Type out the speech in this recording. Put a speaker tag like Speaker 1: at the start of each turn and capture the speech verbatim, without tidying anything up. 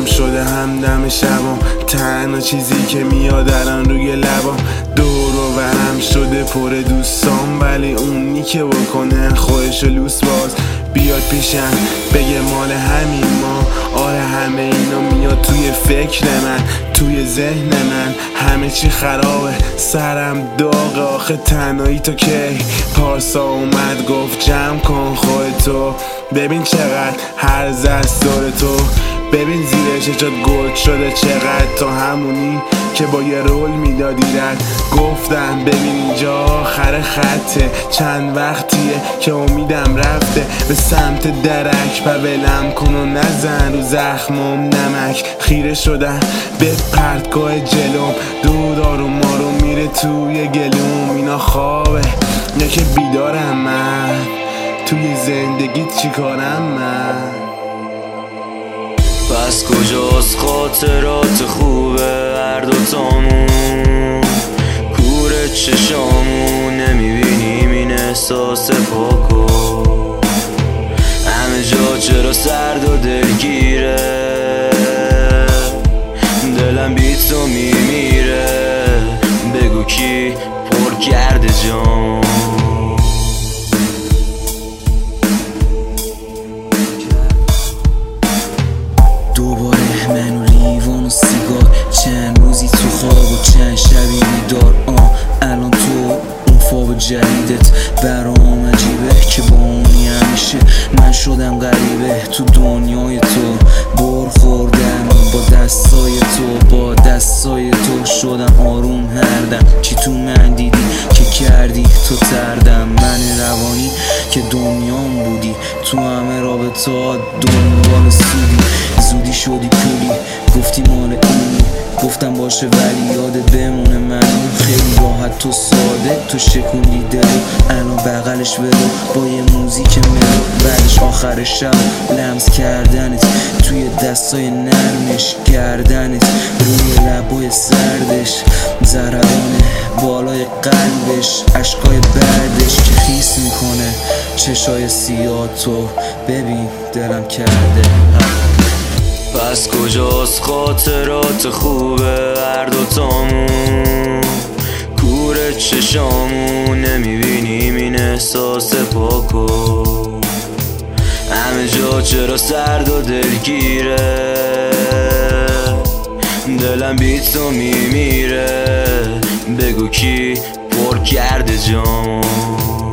Speaker 1: شبم شده همدم شبم، تنها چیزی که میاد الان روی لبم دور و برم شده پر دوستان، ولی اونی که بکنه خودشو لوس باز بیاد پیشم بگه مال همین ما. آره همه اینا میاد توی فکر من، توی ذهن من همه چی خرابه، سرم داغه آخه تنهایی تو کی. پارسا اومد گفت جمع کن خودتو، ببین چقدر هر زست دور تو، ببین زیر چشات گل شده چقدر، تو همونی که با یه رول میدادی رد. گفتم ببین اینجا آخر خطه، چند وقتیه که امیدم رفته به سمت درک، و ولم کن و نزن رو زخمم نمک. خیره شدم به پرتگاه جلوم، دود آروم آروم میره توی گلوم. اینا خوابه یا که بیدارم من، توی زندگیت چی کارم من؟
Speaker 2: پس کجاست خاطرات خوبه هر دوتامون؟ کوره چشامون نمیبینیم این احساس پاکو، همه جا چرا سرد و دلگیره، دلم بی تو میمیره، بگو کی پر کرده جام.
Speaker 3: دوباره من و لیوان و سیگار، چند روزی تو خواب و چند شبی بیدار. آه الان تو اون خواب جدیدت برام عجیبه که با اونی همیشه من شدم غریبه تو دنیای تو. بر خوردم با دستای تو، با دستای تو شدم آروم هر دم. چی تو من دیدی که کردی تو تردم، من روانی که دنیام بودی، تو همه رابطه ها دنبال سودی، زودی شدی پولی گفتی مال اونی، گفتم باشه ولی یادت بمونه منو. خیلی راحت تو ساده تو شکوندی دلو، الان بغلش برو با یه موزیک ملو، بعدش آخر شب لمس کردنت توی دستای نرمش، گردنت روی لبای سردش، ضربان بالای قلبش، عشقای بردش که خیس میکنه چشای سیاه تو، ببین دلم کرده.
Speaker 2: پس کجاست خاطرات خوبه هر دوتامون؟ کوره چشامون نمیبینیم این احساس پاکو، همه جا چرا سرد و دلگیره، دلم بی تو میمیره، بگو کی پر کرده جام.